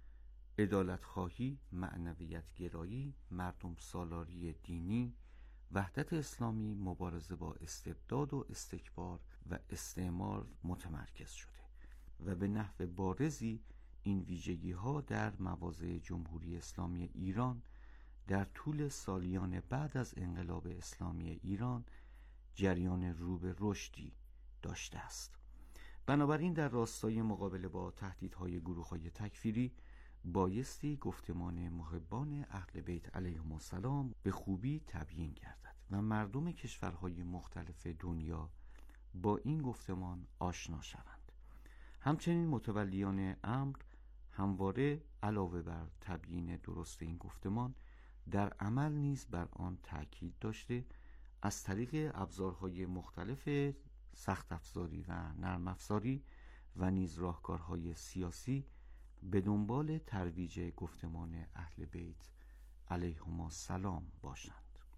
عدالت خواهی، معنویت گرایی، مردم سالاری دینی، وحدت اسلامی، مبارزه با استبداد و استکبار و استعمار متمرکز شده و به نحو بارزی این ویژگی ها در مواضع جمهوری اسلامی ایران در طول سالیان بعد از انقلاب اسلامی ایران جریان رو به رشدی داشته است. بنابراین در راستای مقابله با تهدیدهای گروه‌های تکفیری بایستی گفتمان محبان اهل بیت علیهم السلام به خوبی تبیین گردد و مردم کشورهای مختلف دنیا با این گفتمان آشنا شوند. همچنین متولیان امر همواره علاوه بر تبیین درست این گفتمان در عمل نیز بر آن تأکید داشته از طریق ابزارهای مختلف سخت افزاری و نرم افزاری و نیز راهکارهای سیاسی به دنبال ترویج گفتمان اهل بیت علیهم السلام باشند.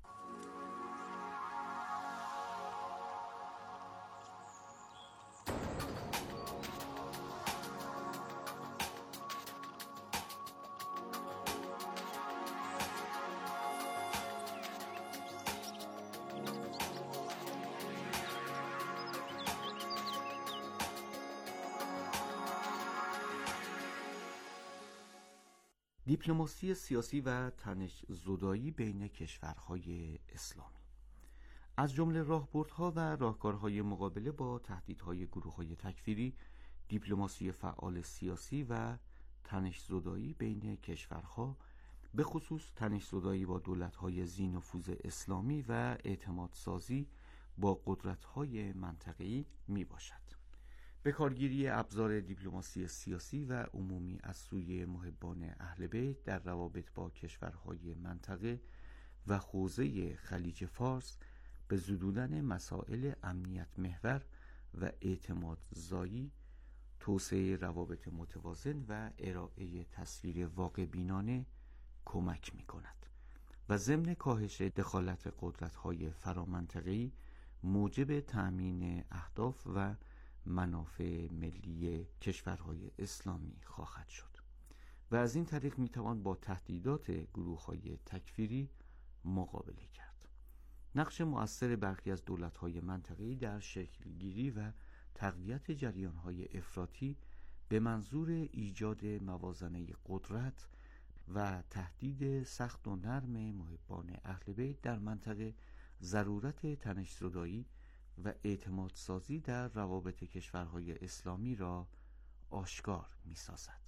دیپلماسی سیاسی و تنش زدایی بین کشورهای اسلامی از جمله راهبردها و راهکارهای مقابله با تهدیدهای گروه‌های تکفیری، دیپلماسی فعال سیاسی و تنش‌زدایی بین کشورها، به خصوص تنش‌زدایی با دولت‌های ذی‌نفوذ اسلامی و اعتمادسازی با قدرت‌های منطقه‌ای میباشد. به کارگیری ابزار دیپلماسی سیاسی و عمومی از سوی محبان اهل بیت در روابط با کشورهای منطقه و حوزه خلیج فارس به زدودن مسائل امنیت محور و اعتماد زایی، توسعه روابط متوازن و ارائه تصویر واقع بینانه کمک می کند و ضمن کاهش دخالت قدرت‌های فرامنطقه‌ای موجب تأمین اهداف و منافع ملی کشورهای اسلامی خواهد شد و از این طریق می توان با تهدیدات گروه‌های تکفیری مقابله کرد. نقش مؤثر برخی از دولت‌های منطقه‌ای در شکلگیری و تقویت جریان‌های افراطی به منظور ایجاد موازنه قدرت و تهدید سخت و نرم محبان اهل بیت در منطقه ضرورت تنش‌زدایی و اعتمادسازی در روابط کشورهای اسلامی را آشکار می‌سازد.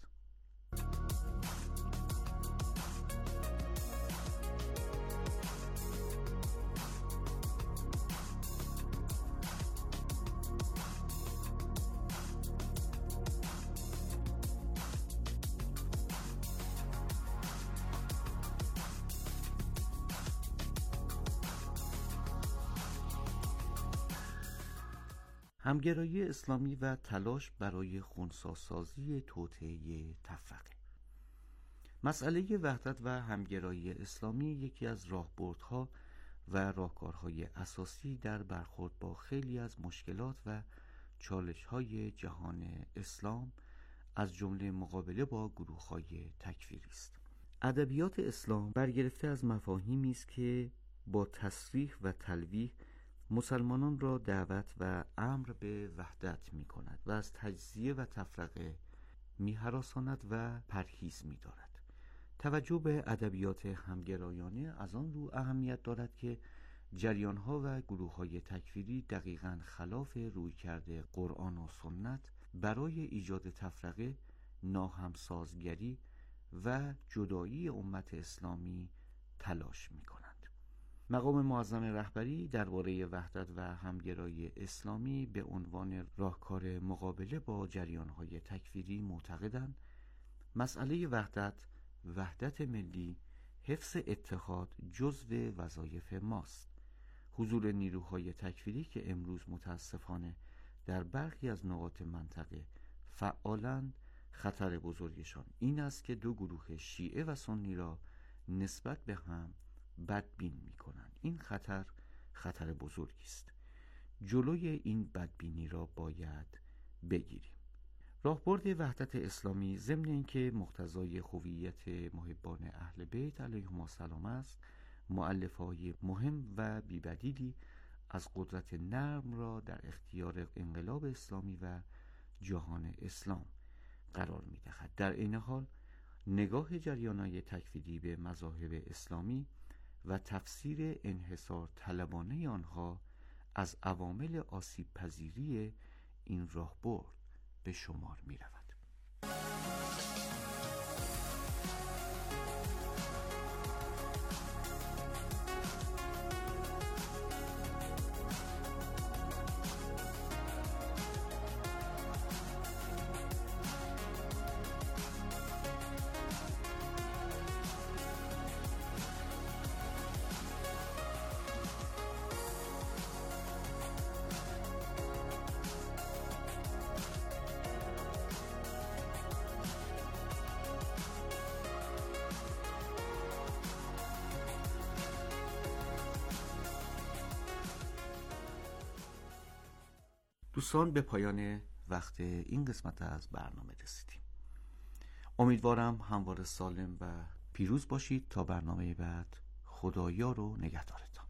همگرایی اسلامی و تلاش برای خنثی‌سازی توطئه تفرقه. مسئله وحدت و همگرایی اسلامی یکی از راهبردها و راهکارهای اساسی در برخورد با خیلی از مشکلات و چالش‌های جهان اسلام از جمله مقابله با گروه‌های تکفیری است. ادبیات اسلام برگرفته از مفاهیمی است که با تصریح و تلویح مسلمانان را دعوت و امر به وحدت می کند و از تجزیه و تفرقه می هراساند و پرهیز می دارد. توجه به ادبیات همگرایانه از آن رو اهمیت دارد که جریانها و گروههای تکفیری دقیقاً خلاف رویکرد قرآن و سنت برای ایجاد تفرقه، ناهمسازگری و جدایی امت اسلامی تلاش می کنند. مقام معظم رهبری درباره وحدت و همگرایی اسلامی به عنوان راهکار مقابله با جریان‌های تکفیری معتقدند مسئله وحدت، وحدت ملی، حفظ اتحاد جزو وظایف ماست. حضور نیروهای تکفیری که امروز متاسفانه در برخی از نقاط منطقه فعالند، خطر بزرگشان این است که دو گروه شیعه و سنی را نسبت به هم بدبین می کنند. این خطر خطر بزرگی است. جلوی این بدبینی را باید بگیریم. راهبرد وحدت اسلامی ضمن اینکه مقتضای هویت محبان اهل بیت علیهم السلام است، مؤلفه‌های مهم و بی‌بدیلی از قدرت نرم را در اختیار انقلاب اسلامی و جهان اسلام قرار می دهد. در این حال نگاه جریان‌های تکفیری به مذاهب اسلامی و تفسیر انحصار طلبانه آنها از عوامل آسیب پذیری این راهبرد به شمار می رود. دوستان، به پایان وقت این قسمت از برنامه رسیدیم. امیدوارم همواره سالم و پیروز باشید. تا برنامه بعد، خدایار و نگهدارتان.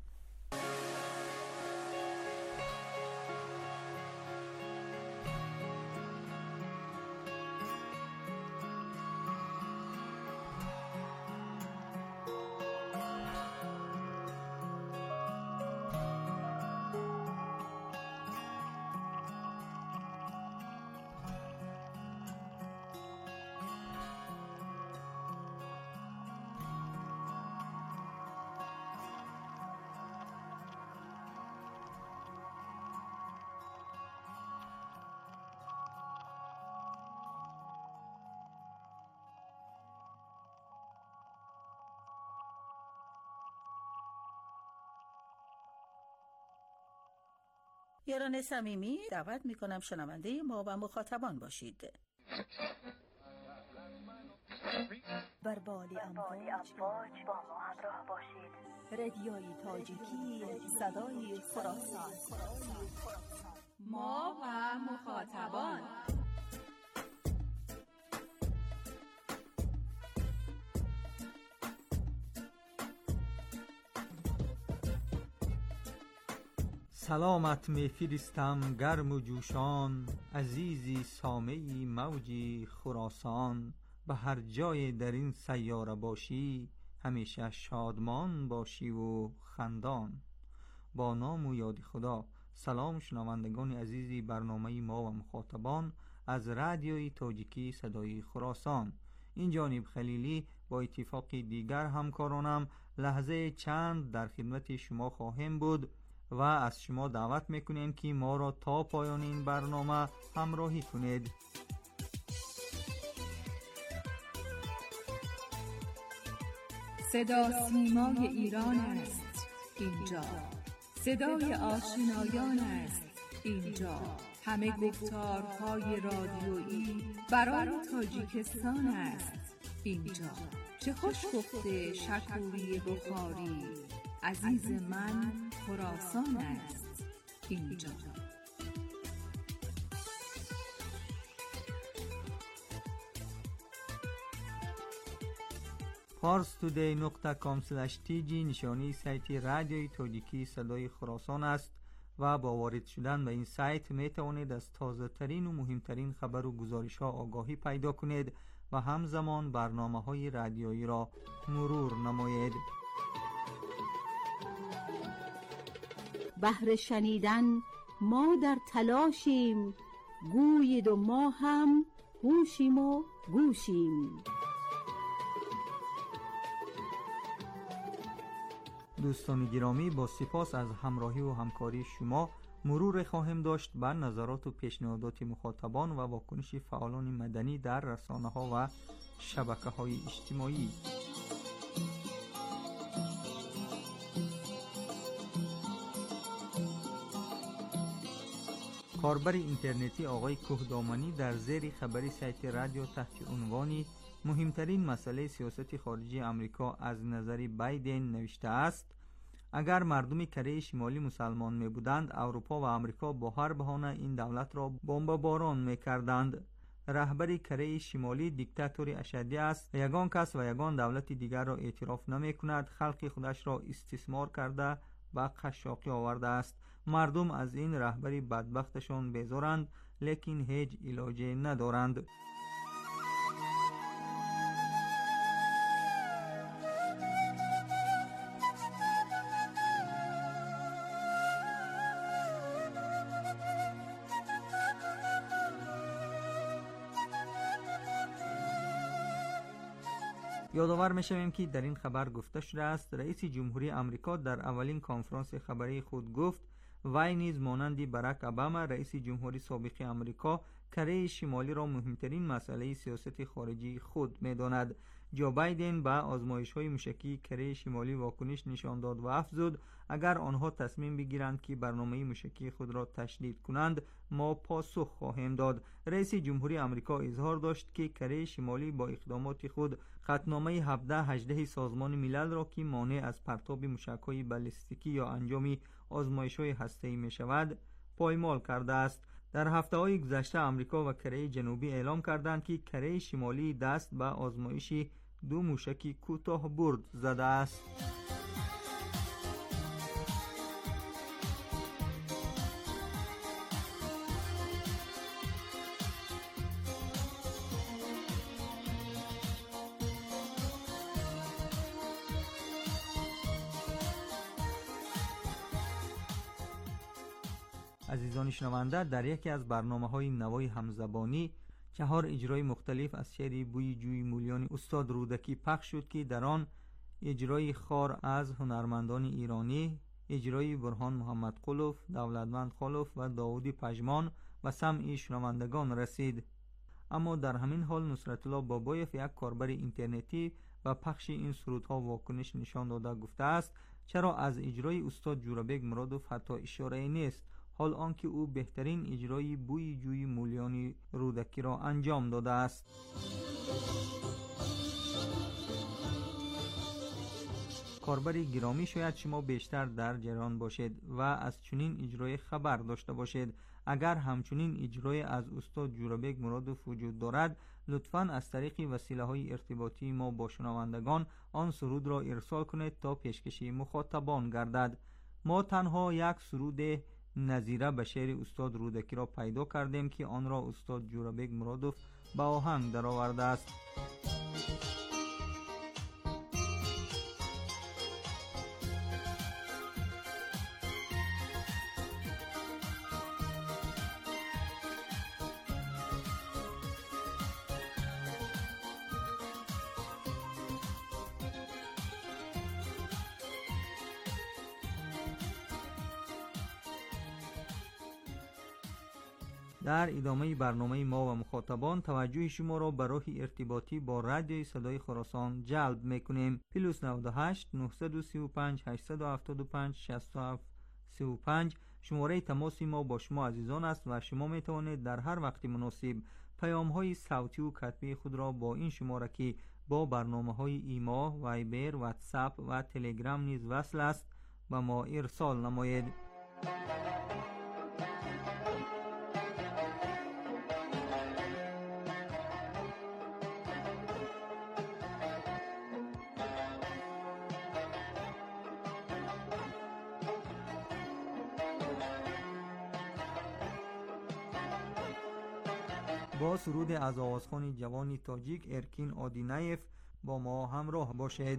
یاران صمیمی، دعوت میکنم شنونده ما و مخاطبان باشید. بر بال امواج با ما همراه باشید. رادیوی تاجیکی صدای خراسان. ما و مخاطبان. سلامت میفرستم گرم و جوشان، عزیزی سامعی موجی خراسان. به هر جای در این سیاره باشی، همیشه شادمان باشی و خندان. با نام و یاد خدا. سلام شنوندگان عزیزی برنامه ما و مخاطبان از رادیوی تاجیکی صدای خراسان. این جانب خلیلی با اتفاق دیگر همکارانم لحظه چند در خدمت شما خواهیم بود و از شما دعوت میکنیم که ما را تا پایان این برنامه همراهی کنید. صدا سیمای ایران است اینجا، صدای آشنایان است اینجا، همه گفتارهای رادیویی برای تاجیکستان است اینجا. چه خوش گفته شکوری بخاری، عزیز من خراسان است اینجا. پارس تودی نقطه کام سلش تی جی نشانی سایت رادیوی تاجیکی صدای خراسان است و با وارد شدن به این سایت می توانید از تازه ترین و مهمترین خبر و گزارش ها آگاهی پیدا کنید و همزمان برنامه های رادیویی را مرور نمایید. بهر شنیدن ما در تلاشیم، گویید و ما هم هوشیم و گوشیم. دوستان گرامی، با سپاس از همراهی و همکاری شما مرور خواهیم داشت بر نظرات و پیشنهادات مخاطبان و واکنش فعالان مدنی در رسانه ها و شبکه های اجتماعی. کاربر اینترنتی آقای کوهدامنی در زیر خبری سایت رادیو تحت عنوانی مهمترین مسئله سیاست خارجی امریکا از نظر بایدن نوشته است: اگر مردم کره شمالی مسلمان می بودند، اروپا و امریکا با هر بهانه این دولت را بمباران می کردند. رهبر کره شمالی دیکتاتوری اشدی است و یگان کس و یگان دولت دیگر را اعتراف نمی کند. خلق خودش را استثمار کرده و قشاقی آورده است. مردم از این رهبری بدبختشان بیزارند، لیکن هیچ علاجی ندارند. یادآور می‌شویم که در این خبر گفته شده است رئیس جمهوری آمریکا در اولین کنفرانس خبری خود گفت وی نیز مانند باراک اوباما رئیس جمهوری سابق آمریکا کره شمالی را مهمترین مسئله سیاست خارجی خود می‌داند. جو بایدن با آزمایش‌های موشکی کره شمالی واکنش نشان داد و افزود اگر آنها تصمیم بگیرند که برنامه موشکی خود را تشدید کنند، ما پاسخ خواهیم داد. رئیس جمهوری آمریکا اظهار داشت که کره شمالی با اقدامات خود قطعنامه هفده هجده سازمان ملل را که مانع از پرتاب موشک‌های بالستیکی یا انجام آزمایش‌های هسته‌ای می‌شود پایمال کرده است. در هفته‌های گذشته آمریکا و کره جنوبی اعلام کردند که کره شمالی دست به آزمایش دو موشک کوتاه برد زده است. عزیزان شنونده، در یکی از برنامه‌های نوای همزبانی چهار اجرای مختلف از شعر بوی جوی مولیان استاد رودکی پخش شد که در آن اجرای خار از هنرمندان ایرانی، اجرای برهان محمد قلوف، دولتمند خلوف و داودی پژمان و سمع شنوندگان رسید. اما در همین حال نصرت الله بابایف، یک کاربر اینترنتی و پخش این سرودها واکنش نشان داده گفته است چرا از اجرای استاد جورابک مرادوف حتی اشاره نیست؟ حال آنکه او بهترین اجرای بوی جوی مولیان رودکی را انجام داده است. کاربر گرامی، شاید شما بیشتر در جریان باشید و از چنین اجرای خبر داشته باشید. اگر همچنین اجرای از استاد جورابک مرادوف وجود دارد، لطفاً از طریق وسیله‌های ارتباطی ما با شنوندگان آن سرود را ارسال کنید تا پیشکشی مخاطبان گردد. ما تنها یک سرود نظیره به شعر استاد رودکی را پیدا کردیم که آن را استاد جورابک مرادوف به آهنگ درآورده است. در ادامه برنامه ما و مخاطبان توجه شما را به راه ارتباطی با رادیوی صدای خراسان جلب میکنیم. پلوس نود و هشت نه سه پنج هشت هفت پنج شش هفت سه پنج شماره تماس ما با شما عزیزان است و شما می توانید در هر وقت مناسب پیام های صوتی و کتبی خود را با این شماره که با برنامه های ایما، وایبر، واتساپ و تلگرام نیز وصل است به ما ارسال نمایید. با سرود از آوازخوان جوانی تاجیک ارکین آدینایف با ما همراه باشید.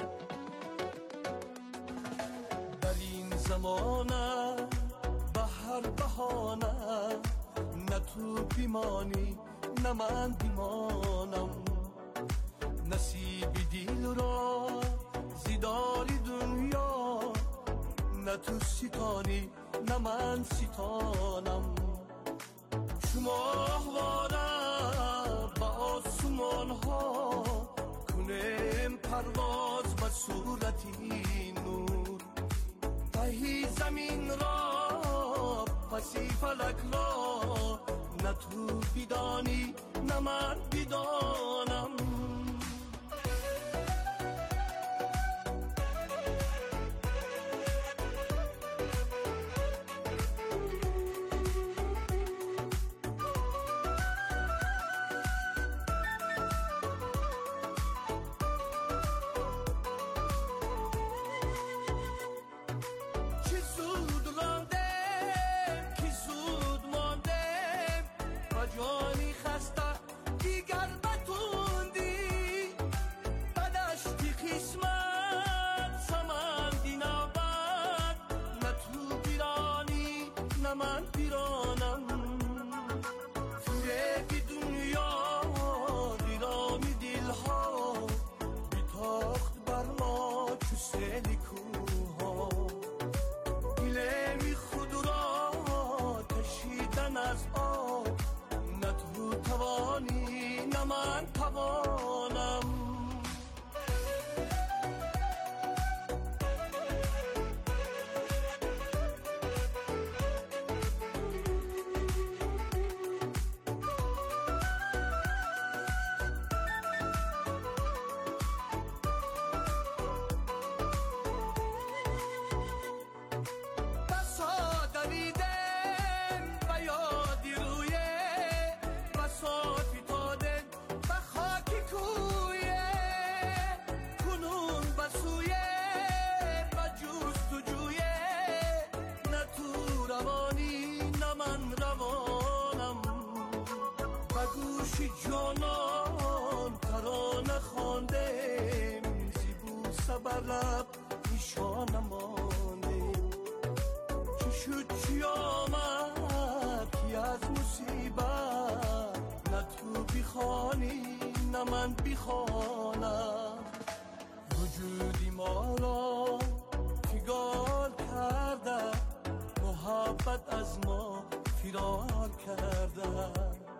در این زمانه به هر بهانه نه تو بیمانی نه من بیمانم، نصیب دل را زیداری دنیا نه تو ستانی نه من ستانم. شما احواره با آسمان ها کنیم پرواز به صورتی نور، تهی زمین را پسی فلک را نه تو بیدانی نه من بیدانم. جانان ترانه خواندیم زیبو سبر لب نشان نماندیم، چه شد چی آمد که از مصیبت نه تو بخوانی نه من بخوانم. وجودی ما را فگار کرده، محبت از ما فرار کرده،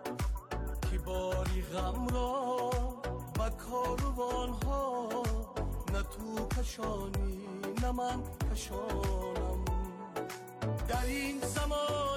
که باری غم را با کاروان ها نه تو کشانی نه من کشانم. در این زمان